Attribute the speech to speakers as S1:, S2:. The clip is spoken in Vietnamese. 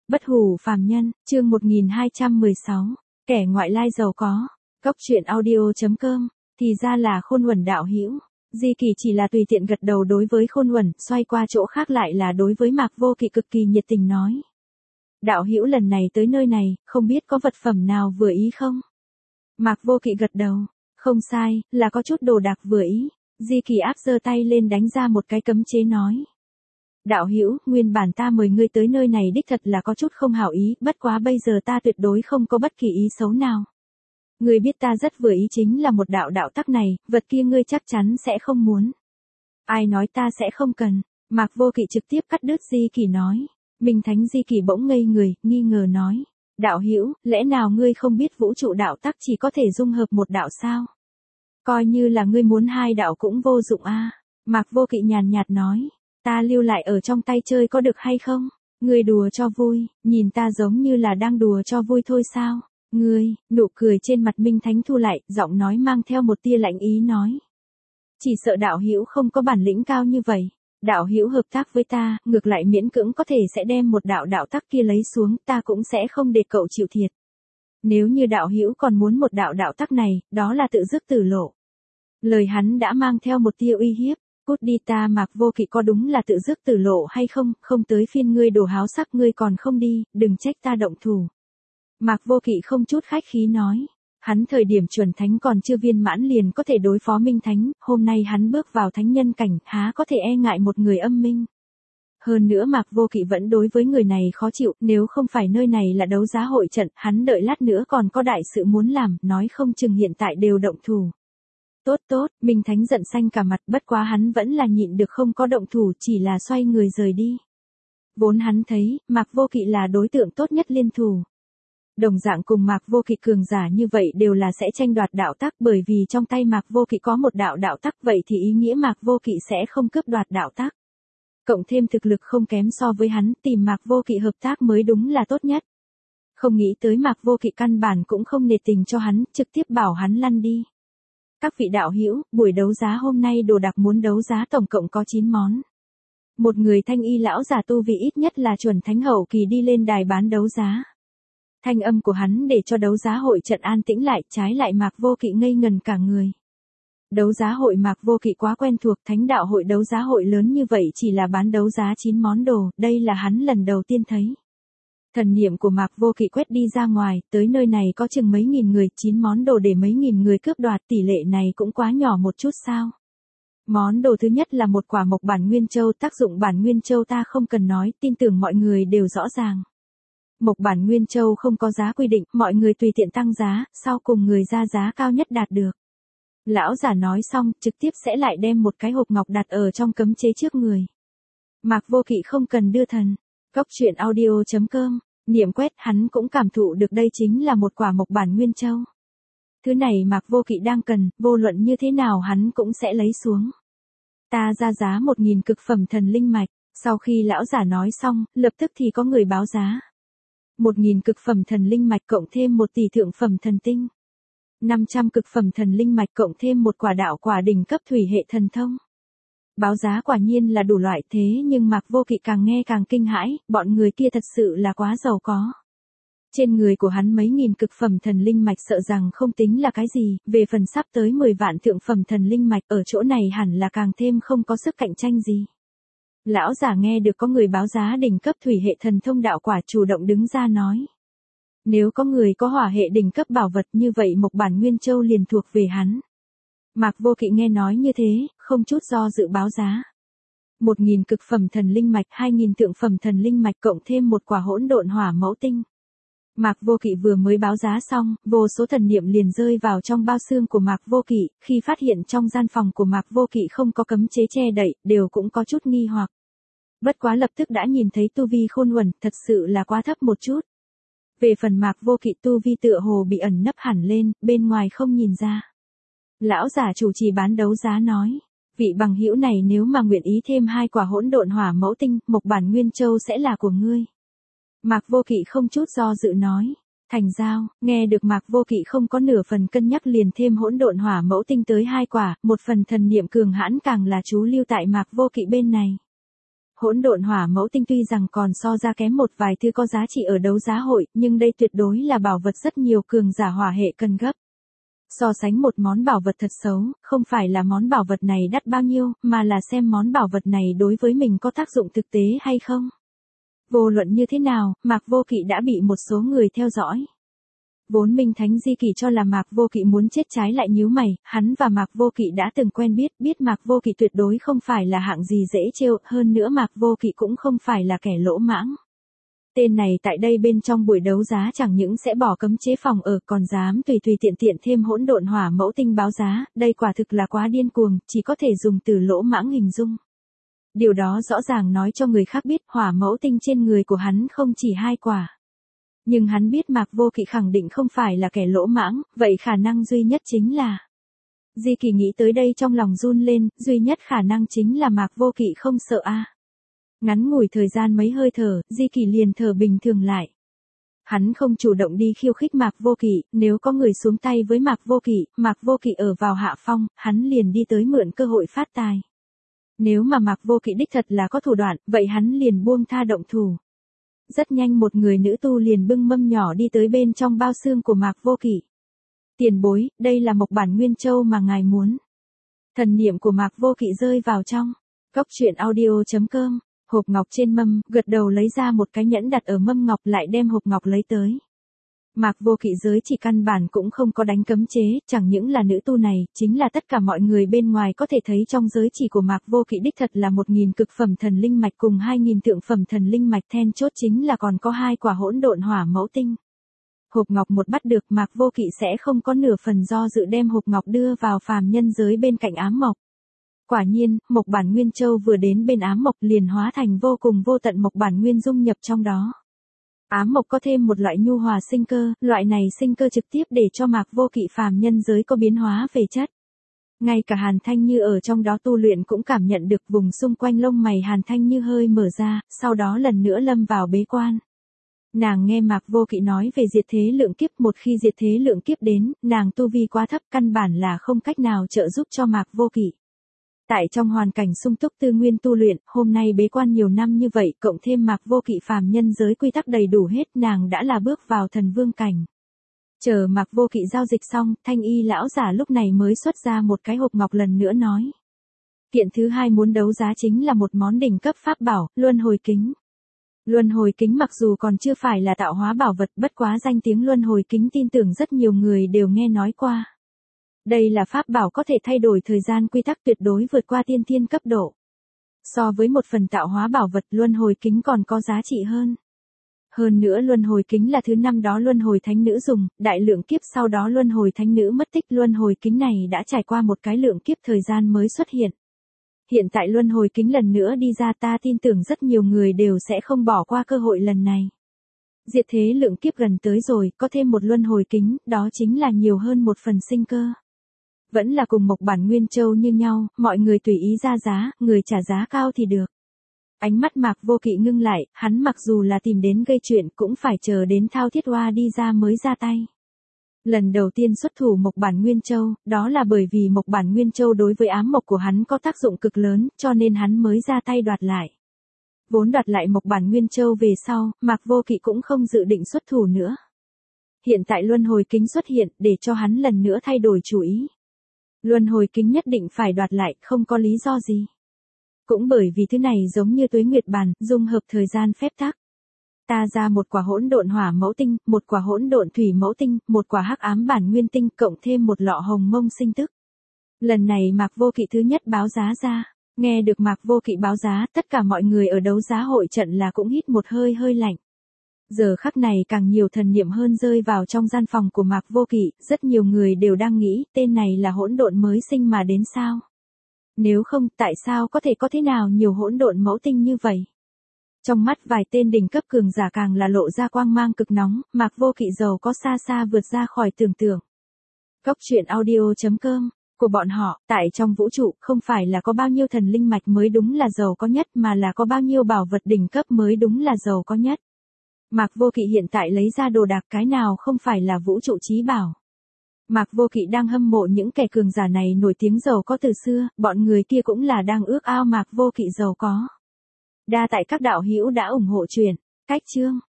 S1: Bất hủ phàm nhân, chương 1216, kẻ ngoại lai giàu có. Cốc truyện audio.com, thì ra là Khôn Uẩn đạo hữu. Di Kỳ chỉ là tùy tiện gật đầu đối với Khôn Uẩn, xoay qua chỗ khác lại là đối với Mạc Vô Kỵ cực kỳ nhiệt tình nói. Đạo hữu lần này tới nơi này, không biết có vật phẩm nào vừa ý không? Mạc Vô Kỵ gật đầu, không sai, là có chút đồ đạc vừa ý. Di Kỳ áp giơ tay lên đánh ra một cái cấm chế nói. Đạo hữu, nguyên bản ta mời ngươi tới nơi này đích thật là có chút không hảo ý, bất quá bây giờ ta tuyệt đối không có bất kỳ ý xấu nào. Ngươi biết ta rất vừa ý chính là một đạo tắc này, vật kia ngươi chắc chắn sẽ không muốn. Ai nói ta sẽ không cần? Mạc Vô Kỵ trực tiếp cắt đứt Di Kỳ nói. Minh Thánh Di Kỳ bỗng ngây người, nghi ngờ nói. Đạo hữu, lẽ nào ngươi không biết vũ trụ đạo tắc chỉ có thể dung hợp một đạo sao? Coi như là ngươi muốn hai đạo cũng vô dụng a. Mạc Vô Kỵ nhàn nhạt nói. Ta lưu lại ở trong tay chơi có được hay không? Ngươi đùa cho vui, nhìn ta giống như là đang đùa cho vui thôi sao? Ngươi, nụ cười trên mặt Minh Thánh thu lại, giọng nói mang theo một tia lạnh ý nói. Chỉ sợ đạo hữu không có bản lĩnh cao như vậy. Đạo hữu hợp tác với ta, ngược lại miễn cưỡng có thể sẽ đem một đạo tắc kia lấy xuống, ta cũng sẽ không để cậu chịu thiệt. Nếu như đạo hữu còn muốn một đạo tắc này, đó là tự dứt tử lộ. Lời hắn đã mang theo một tia uy hiếp. Cút đi ta Mạc Vô Kỵ có đúng là tự dứt tử lộ hay không, không tới phiên ngươi đồ háo sắc ngươi còn không đi, đừng trách ta động thủ. Mạc Vô Kỵ không chút khách khí nói. Hắn thời điểm chuẩn thánh còn chưa viên mãn liền có thể đối phó Minh Thánh, hôm nay hắn bước vào thánh nhân cảnh, há có thể e ngại một người âm minh. Hơn nữa Mạc Vô Kỵ vẫn đối với người này khó chịu, nếu không phải nơi này là đấu giá hội trận, hắn đợi lát nữa còn có đại sự muốn làm, nói không chừng hiện tại đều động thủ. Tốt, Minh Thánh giận xanh cả mặt, bất quá hắn vẫn là nhịn được không có động thủ, chỉ là xoay người rời đi. Vốn hắn thấy, Mạc Vô Kỵ là đối tượng tốt nhất liên thủ. Đồng dạng cùng Mạc Vô Kỵ cường giả như vậy đều là sẽ tranh đoạt đạo tắc, bởi vì trong tay Mạc Vô Kỵ có một đạo tắc, vậy thì ý nghĩa Mạc Vô Kỵ sẽ không cướp đoạt đạo tắc. Cộng thêm thực lực không kém so với hắn, tìm Mạc Vô Kỵ hợp tác mới đúng là tốt nhất. Không nghĩ tới Mạc Vô Kỵ căn bản cũng không nể tình cho hắn, trực tiếp bảo hắn lăn đi. Các vị đạo hữu, buổi đấu giá hôm nay đồ đạc muốn đấu giá tổng cộng có 9 món. Một người thanh y lão giả tu vị ít nhất là chuẩn thánh hậu kỳ đi lên đài bán đấu giá. Thanh âm của hắn để cho đấu giá hội trận an tĩnh lại, trái lại Mạc Vô Kỵ ngây ngần cả người. Đấu giá hội Mạc Vô Kỵ quá quen thuộc, thánh đạo hội đấu giá hội lớn như vậy chỉ là bán đấu giá 9 món đồ, đây là hắn lần đầu tiên thấy. Thần niệm của Mạc Vô Kỵ quét đi ra ngoài, tới nơi này có chừng mấy nghìn người, 9 món đồ để mấy nghìn người cướp đoạt, tỷ lệ này cũng quá nhỏ một chút sao. Món đồ thứ nhất là một quả mộc bản Nguyên Châu, tác dụng bản Nguyên Châu ta không cần nói, tin tưởng mọi người đều rõ ràng. Mộc bản Nguyên Châu không có giá quy định, mọi người tùy tiện tăng giá, sau cùng người ra giá cao nhất đạt được. Lão giả nói xong, trực tiếp sẽ lại đem một cái hộp ngọc đặt ở trong cấm chế trước người. Mạc Vô Kỵ không cần đưa thần. Cốc truyện audio.com, niệm quét hắn cũng cảm thụ được đây chính là một quả mộc bản Nguyên Châu. Thứ này Mạc Vô Kỵ đang cần, vô luận như thế nào hắn cũng sẽ lấy xuống. Ta ra giá 1000 cực phẩm thần linh mạch, sau khi lão giả nói xong, lập tức thì có người báo giá. 1000 cực phẩm thần linh mạch cộng thêm 1 tỷ thượng phẩm thần tinh. 500 cực phẩm thần linh mạch cộng thêm một quả đỉnh cấp thủy hệ thần thông. Báo giá quả nhiên là đủ loại thế nhưng Mạc Vô Kỵ càng nghe càng kinh hãi, bọn người kia thật sự là quá giàu có. Trên người của hắn mấy nghìn cực phẩm thần linh mạch sợ rằng không tính là cái gì, về phần sắp tới 10 vạn thượng phẩm thần linh mạch ở chỗ này hẳn là càng thêm không có sức cạnh tranh gì. Lão giả nghe được có người báo giá đỉnh cấp thủy hệ thần thông đạo quả chủ động đứng ra nói. Nếu có người có hỏa hệ đỉnh cấp bảo vật như vậy mộc bản Nguyên Châu liền thuộc về hắn. Mạc Vô Kỵ nghe nói như thế, không chút do dự báo giá. 1000 cực phẩm thần linh mạch, 2000 thượng phẩm thần linh mạch cộng thêm một quả hỗn độn hỏa mẫu tinh. Mạc Vô Kỵ vừa mới báo giá xong, vô số thần niệm liền rơi vào trong bao xương của Mạc Vô Kỵ, khi phát hiện trong gian phòng của Mạc Vô Kỵ không có cấm chế che đậy, đều cũng có chút nghi hoặc. Bất quá lập tức đã nhìn thấy tu vi Khôn Uẩn, thật sự là quá thấp một chút. Về phần Mạc Vô Kỵ tu vi tựa hồ bị ẩn nấp hẳn lên, bên ngoài không nhìn ra. Lão giả chủ trì bán đấu giá nói, vị bằng hữu này nếu mà nguyện ý thêm 2 quả hỗn độn hỏa mẫu tinh, mộc bản Nguyên Châu sẽ là của ngươi. Mạc Vô Kỵ không chút do dự nói, thành giao, nghe được Mạc Vô Kỵ không có nửa phần cân nhắc liền thêm hỗn độn hỏa mẫu tinh tới 2 quả, một phần thần niệm cường hãn càng là chú lưu tại Mạc Vô Kỵ bên này. Hỗn độn hỏa mẫu tinh tuy rằng còn so ra kém một vài thứ có giá trị ở đấu giá hội, nhưng đây tuyệt đối là bảo vật rất nhiều cường giả hỏa hệ cần gấp. So sánh một món bảo vật thật xấu, không phải là món bảo vật này đắt bao nhiêu, mà là xem món bảo vật này đối với mình có tác dụng thực tế hay không. Vô luận như thế nào, Mạc Vô Kỵ đã bị một số người theo dõi. Vốn Minh Thánh Di Kỳ cho là Mạc Vô Kỵ muốn chết trái lại nhíu mày, hắn và Mạc Vô Kỵ đã từng quen biết Mạc Vô Kỵ tuyệt đối không phải là hạng gì dễ trêu, hơn nữa Mạc Vô Kỵ cũng không phải là kẻ lỗ mãng. Tên này tại đây bên trong buổi đấu giá chẳng những sẽ bỏ cấm chế phòng ở còn dám tùy tiện thêm hỗn độn hỏa mẫu tinh báo giá, đây quả thực là quá điên cuồng, chỉ có thể dùng từ lỗ mãng hình dung. Điều đó rõ ràng nói cho người khác biết hỏa mẫu tinh trên người của hắn không chỉ 2 quả. Nhưng hắn biết Mạc Vô Kỵ khẳng định không phải là kẻ lỗ mãng, vậy khả năng duy nhất chính là... Di Kỳ nghĩ tới đây trong lòng run lên, duy nhất khả năng chính là Mạc Vô Kỵ không sợ a. Ngắn ngủi thời gian mấy hơi thở, Di Kỳ liền thở bình thường lại. Hắn không chủ động đi khiêu khích Mạc Vô Kỵ, nếu có người xuống tay với Mạc Vô Kỵ ở vào hạ phong, hắn liền đi tới mượn cơ hội phát tài. Nếu mà Mạc Vô Kỵ đích thật là có thủ đoạn, vậy hắn liền buông tha động thủ. Rất nhanh một người nữ tu liền bưng mâm nhỏ đi tới bên trong bao xương của Mạc Vô Kỵ. Tiền bối, đây là Mộc Bản Nguyên Châu mà ngài muốn. Thần niệm của Mạc Vô Kỵ rơi vào trong. Cốc truyện audio.com, hộp ngọc trên mâm, gật đầu lấy ra một cái nhẫn đặt ở mâm ngọc lại đem hộp ngọc lấy tới. Mạc Vô Kỵ giới chỉ căn bản cũng không có đánh cấm chế, chẳng những là nữ tu này, chính là tất cả mọi người bên ngoài có thể thấy trong giới chỉ của Mạc Vô Kỵ đích thật là 1.000 cực phẩm thần linh mạch cùng 2.000 thượng phẩm thần linh mạch, then chốt chính là còn có 2 quả hỗn độn hỏa mẫu tinh. Hộp ngọc một bắt được Mạc Vô Kỵ sẽ không có nửa phần do dự đem hộp ngọc đưa vào phàm nhân giới bên cạnh ám mộc. Quả nhiên, Mộc Bản Nguyên Châu vừa đến bên ám mộc liền hóa thành vô cùng vô tận Mộc Bản Nguyên dung nhập trong đó. Ám mộc có thêm một loại nhu hòa sinh cơ, loại này sinh cơ trực tiếp để cho Mạc Vô Kỵ phàm nhân giới có biến hóa về chất. Ngay cả Hàn Thanh Như ở trong đó tu luyện cũng cảm nhận được vùng xung quanh lông mày Hàn Thanh Như hơi mở ra, sau đó lần nữa lâm vào bế quan. Nàng nghe Mạc Vô Kỵ nói về diệt thế lượng kiếp, một khi diệt thế lượng kiếp đến, nàng tu vi quá thấp căn bản là không cách nào trợ giúp cho Mạc Vô Kỵ. Tại trong hoàn cảnh sung túc tư nguyên tu luyện, hôm nay bế quan nhiều năm như vậy, cộng thêm Mạc Vô Kỵ phàm nhân giới quy tắc đầy đủ hết, nàng đã là bước vào thần vương cảnh. Chờ Mạc Vô Kỵ giao dịch xong, Thanh Y lão giả lúc này mới xuất ra một cái hộp ngọc lần nữa nói. Kiện thứ hai muốn đấu giá chính là một món đỉnh cấp pháp bảo, Luân Hồi Kính. Luân Hồi Kính mặc dù còn chưa phải là tạo hóa bảo vật, bất quá danh tiếng Luân Hồi Kính tin tưởng rất nhiều người đều nghe nói qua. Đây là pháp bảo có thể thay đổi thời gian quy tắc tuyệt đối vượt qua tiên thiên cấp độ. So với một phần tạo hóa bảo vật, Luân Hồi Kính còn có giá trị hơn. Hơn nữa Luân Hồi Kính là thứ năm đó Luân Hồi Thánh Nữ dùng, đại lượng kiếp sau đó Luân Hồi Thánh Nữ mất tích, Luân Hồi Kính này đã trải qua một cái lượng kiếp thời gian mới xuất hiện. Hiện tại Luân Hồi Kính lần nữa đi ra, ta tin tưởng rất nhiều người đều sẽ không bỏ qua cơ hội lần này. Diệt thế lượng kiếp gần tới rồi, có thêm một Luân Hồi Kính, đó chính là nhiều hơn một phần sinh cơ. Vẫn là cùng Mộc Bản Nguyên Châu như nhau, mọi người tùy ý ra giá, người trả giá cao thì được. Ánh mắt Mạc Vô Kỵ ngưng lại, hắn mặc dù là tìm đến gây chuyện cũng phải chờ đến Thao Thiết Hoa đi ra mới ra tay. Lần đầu tiên xuất thủ Mộc Bản Nguyên Châu, đó là bởi vì Mộc Bản Nguyên Châu đối với ám mộc của hắn có tác dụng cực lớn, cho nên hắn mới ra tay đoạt lại. Vốn đoạt lại Mộc Bản Nguyên Châu về sau, Mạc Vô Kỵ cũng không dự định xuất thủ nữa. Hiện tại Luân Hồi Kính xuất hiện, để cho hắn lần nữa thay đổi chủ ý. Luân Hồi Kính nhất định phải đoạt lại, không có lý do gì. Cũng bởi vì thứ này giống như Tuế Nguyệt Bàn, dung hợp thời gian phép tắc. Ta ra một quả hỗn độn hỏa mẫu tinh, một quả hỗn độn thủy mẫu tinh, một quả hắc ám bản nguyên tinh, cộng thêm một lọ hồng mông sinh tức. Lần này Mạc Vô Kỵ thứ nhất báo giá ra. Nghe được Mạc Vô Kỵ báo giá, tất cả mọi người ở đấu giá hội trận là cũng hít một hơi hơi lạnh. Giờ khắc này càng nhiều thần niệm hơn rơi vào trong gian phòng của Mạc Vô Kỵ, rất nhiều người đều đang nghĩ, tên này là hỗn độn mới sinh mà đến sao? Nếu không, tại sao có thể có thế nào nhiều hỗn độn mẫu tinh như vậy? Trong mắt vài tên đỉnh cấp cường giả càng là lộ ra quang mang cực nóng, Mạc Vô Kỵ giàu có xa xa vượt ra khỏi tưởng tượng. Cốc truyện audio.com, của bọn họ, tại trong vũ trụ, không phải là có bao nhiêu thần linh mạch mới đúng là giàu có nhất mà là có bao nhiêu bảo vật đỉnh cấp mới đúng là giàu có nhất. Mạc Vô Kỵ hiện tại lấy ra đồ đạc cái nào không phải là vũ trụ chí bảo. Mạc Vô Kỵ đang hâm mộ những kẻ cường giả này nổi tiếng giàu có từ xưa, bọn người kia cũng là đang ước ao Mạc Vô Kỵ giàu có. Đa tại các đạo hữu đã ủng hộ truyện. Cách chương